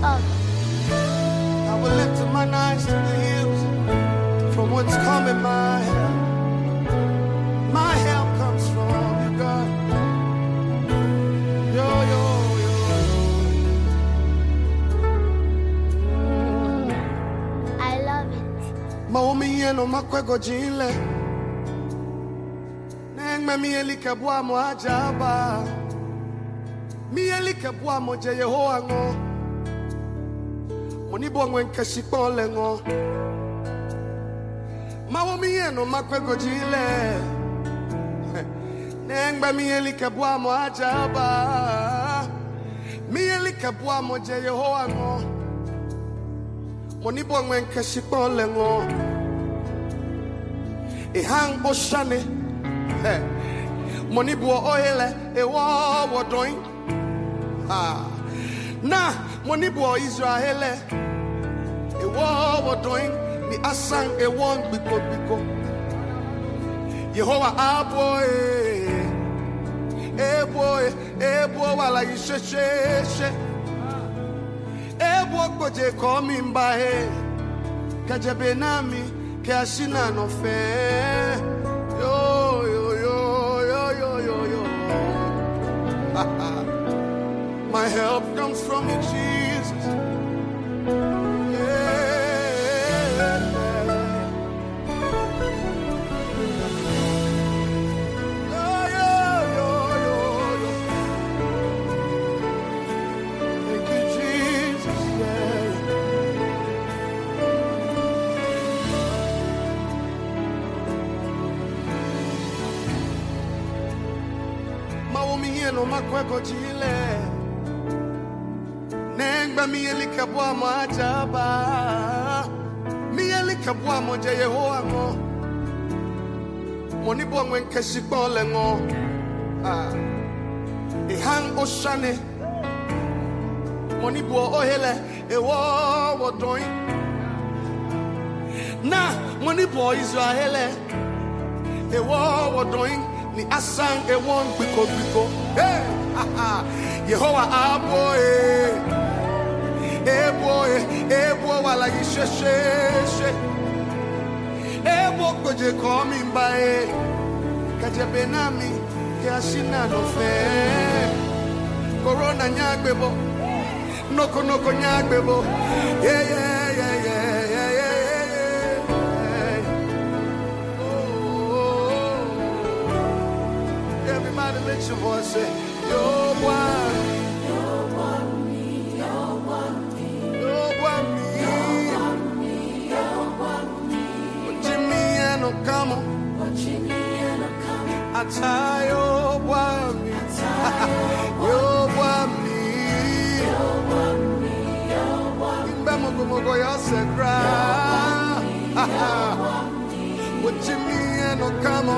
I will lift up my eyes to the hills, from whence cometh my help. My help comes from you, God. Yo, yo, yo, yo. I love it. Maumi yeno makwego jinle. Nengme mieli kebwa mo ajaba. Mieli kebwa mo je Yehowa ngo. Monibo ngwen kashipole ngo. Maumi yeno makwego jinle. Nengbe mieli kebwa mo ajaba. Mieli kebwa mo je Yehowa ngo. Monibo ngwen kashipole ngo. Ihang oshane. Monibo oile ewa wodoin. Na monibo Israele ewa wodoin ni asang ewon biko biko. Yehowa aboy ebo wala yisheshe ebo koje komi mbahe kajebe nami ke ashina no fe yo yo yo yo yo yo yo. My help comes from you, Jesus. No makweko chile nengba mieli kabwa majaba mieli kabwa moje Yehowa ngo monibo ngwen kashipole ngo ihang oshane monibo ohele ewo wodoin na monibo Israele ewo wodoin ni asang ewon biko biko. Hey, Yehowa aboy, ebo wala yisheshe, ebo koje komi mbae, kaje benami ke ashina no fe, corona nyagbebo, noko nyagbebo, yeah. Everybody let your voice say, you're one. You're one me, you're one me. You're one me, you're one me, you're one me. Jimmy and Okamo. Jimmy and Okamo. I tie your one me. You're one me. You're one me, you're one me. Bemogo yosekra. Jimmy and Okamo.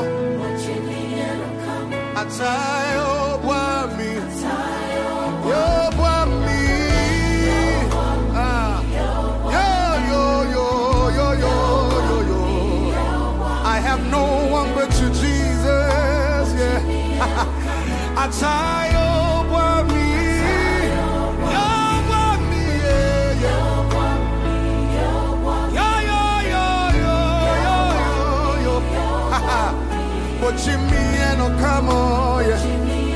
Atayo wami, yo wami, yo. I have no one but you, Jesus. Yeah. Atayo wami, yo wami, yo. But Jimmy and Okamo, yeah.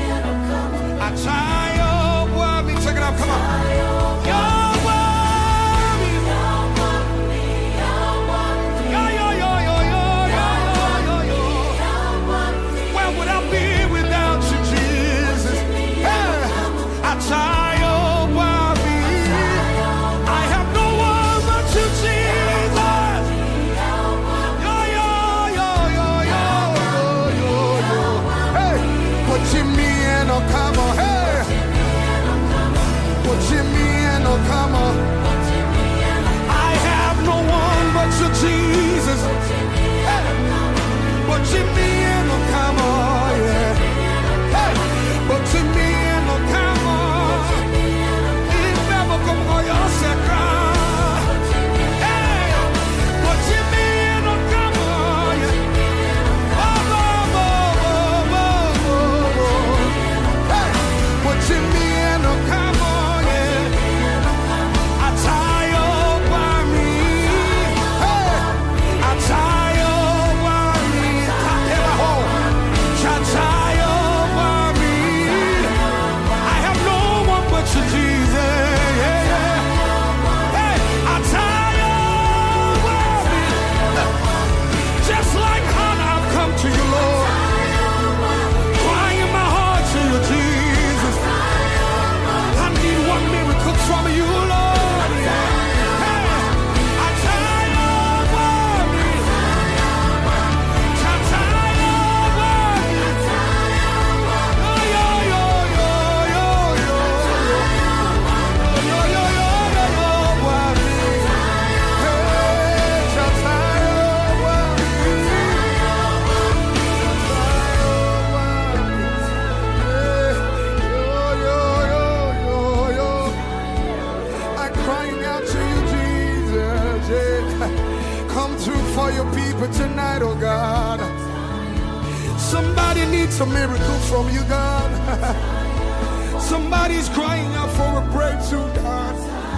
come through for your people tonight, oh God. Somebody needs a miracle from you, God. Somebody's crying out for a breakthrough, God.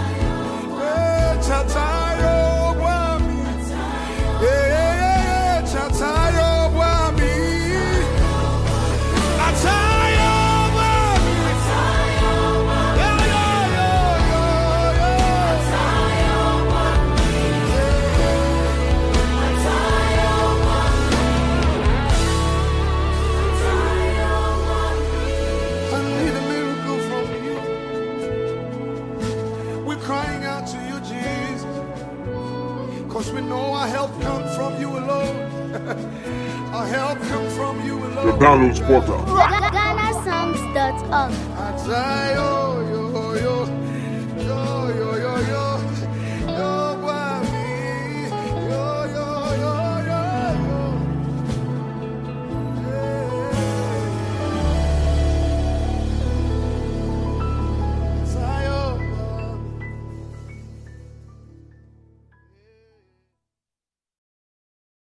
Chatayo Wami. Chatayo Wami. Chatayo Wami. I need a miracle from you. We're crying out to you, Jesus, because we know our help comes from you alone. Our help comes from you alone. The download spotter. GhanaSongs.org.